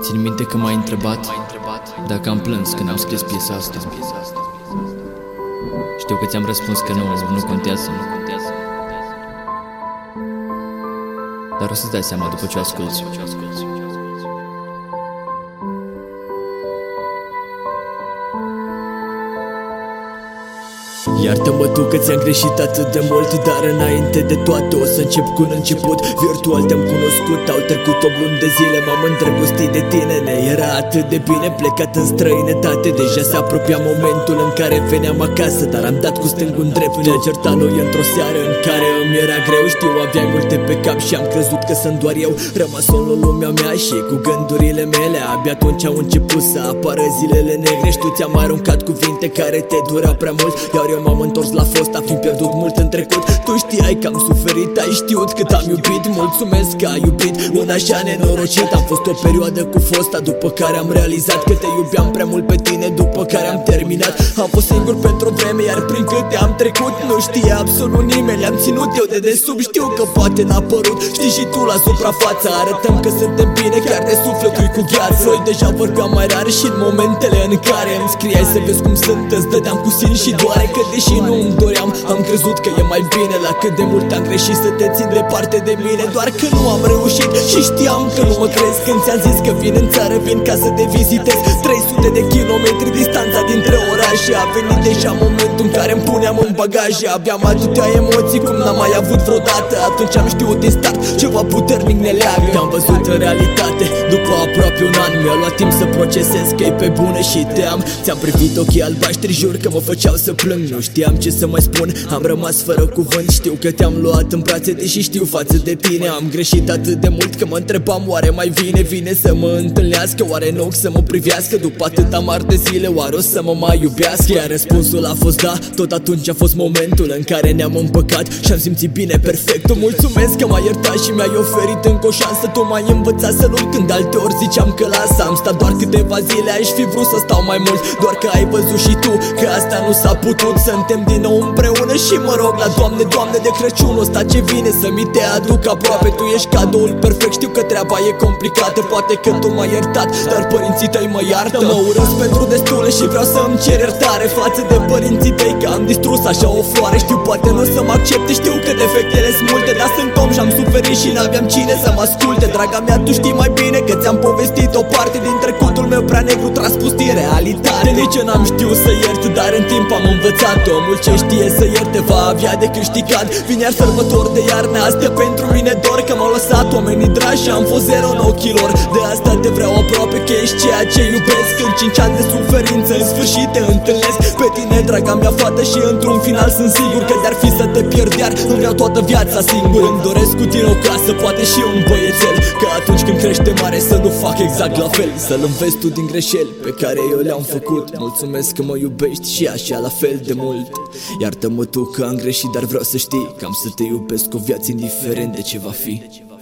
Țin minte că m-ai întrebat dacă am plâns când am scris piesa asta. Știu că ți-am răspuns că nu contează. Dar o să-ți dai seama după ce o asculți. Iartă-mă tu că ți-am greșit atât de mult, dar înainte de toate o să încep cu un început. Virtual te-am cunoscut, au trecut 8 luni de zile, m-am îndrăgostit de tine. Ne era atât de bine, plecat în străinătate. Deja se apropia momentul în care veneam acasă, dar am dat cu stângul în drept. Ne-a certat noi într-o seară în care îmi era greu. Știu, aveai multe pe cap și am crezut că sunt doar eu, rămas în lumea mea și cu gândurile mele. Abia atunci au început să apară zilele negre. Știu, ți-am aruncat cuvinte care te dureau prea mult, iar eu m-am întors la fosta, fiind pierdut mult în trecut. Tu știai că am suferit, ai știut cât am iubit. Mulțumesc că ai iubit un așa nenorocit. Am fost o perioadă cu fosta, după care am realizat că te iubeam prea mult pe tine. După care am terminat, am fost singur pentru o vreme, iar prin câte am trecut nu știe absolut nimeni. Le-am ținut eu de desubt, știu că poate n-a părut. Știi și tu la suprafață, arătăm că suntem bine, chiar de sufletul cu gheață. Noi deja vorbeam mai rar și în momentele în care îmi scriai să vezi cum sunt, îți dădeam cu sin și doare că deși nu îmi doream, am crezut că e mai bine. La cât de mult am greșit să te țin departe de mine, doar că nu am reușit și știam că nu mă crezi când ți-am zis că vin în țară, vin ca să te vizitez. 300 de kilometri distanța dintre orașe. A venit deja momentul în care îmi puneam în bagaje. Aveam atâtea emoții cum n-am mai avut vreodată. Atunci am știut din start, ceva puternic ne leagă. Te-am văzut în realitate după aproape un an. Mi-a luat timp să procesez că e pe bune și te-am. Ți-am privit ochii albaștri, jur că mă făceau să plâng. Nu știam ce să mai spun, am rămas fără cuvânt. Știu că te-am luat în brațe, deși știu față de tine am greșit atât de mult că mă întrebam oare mai vine să mă întâlnească, oare în ochi să mă privească. După atâta mari de zile, oare o să mă mai iubească? Iar răspunsul a fost da, tot atunci a fost momentul în care ne-am împăcat și am simțit bine perfect. Tu mulțumesc că m-ai iertat și mi-ai oferit încă o șansă. Tu m-ai învățat să nu-l când alteori ziceam că lasă. Am stat doar câteva zile, aș fi vrut să stau mai mult, doar că ai văzut și tu că asta nu s-a putut. Suntem din nou împreună și mă rog la Doamne, Doamne, de Crăciunul ăsta ce vine să mi te aduc aproape. Tu ești cadoul perfect, știu că treaba e complicată, poate că tu m-ai iertat, dar părinții tăi mă iartă. Mă urăsc pentru destule și vreau să-mi cer iertare față de părinții tăi că am distrus așa o floare. Știu, poate nu o să mă accepte, știu că defectele sunt multe, dar sunt om și am suferit și n-aveam cine să mă asculte. Draga mea, tu știi mai bine că ți-am povestit o parte din trecutul meu prea negru transpus din realitate. Nici eu n-am știut să iert, dar în timp am învățat. Omul ce știe să ierte va avea de câștigat. Vine iar sărbători de iarnă, astea pentru mine dor, că m-au lăsat oamenii dragi și am fost zero în ochii lor. De asta te vreau aproape, că ești ceea ce iubesc. În 5 ani de suferință în sfârșit te întâlnesc pe tine, draga mea fată, și într-un final sunt sigur că de-ar fi să te pierd, iar îmi vreau toată viața singur. Îmi doresc cu tine o casă, poate și un băiețel, că atunci când crește mare să nu fac exact la fel, să-l înveți tu din greșeli pe care eu le-am făcut. Mulțumesc că mă iubești și așa la fel de mult. Iartă-mă tu că am greșit, dar vreau să știi că am să te iubesc o viață indiferent de ce va fi.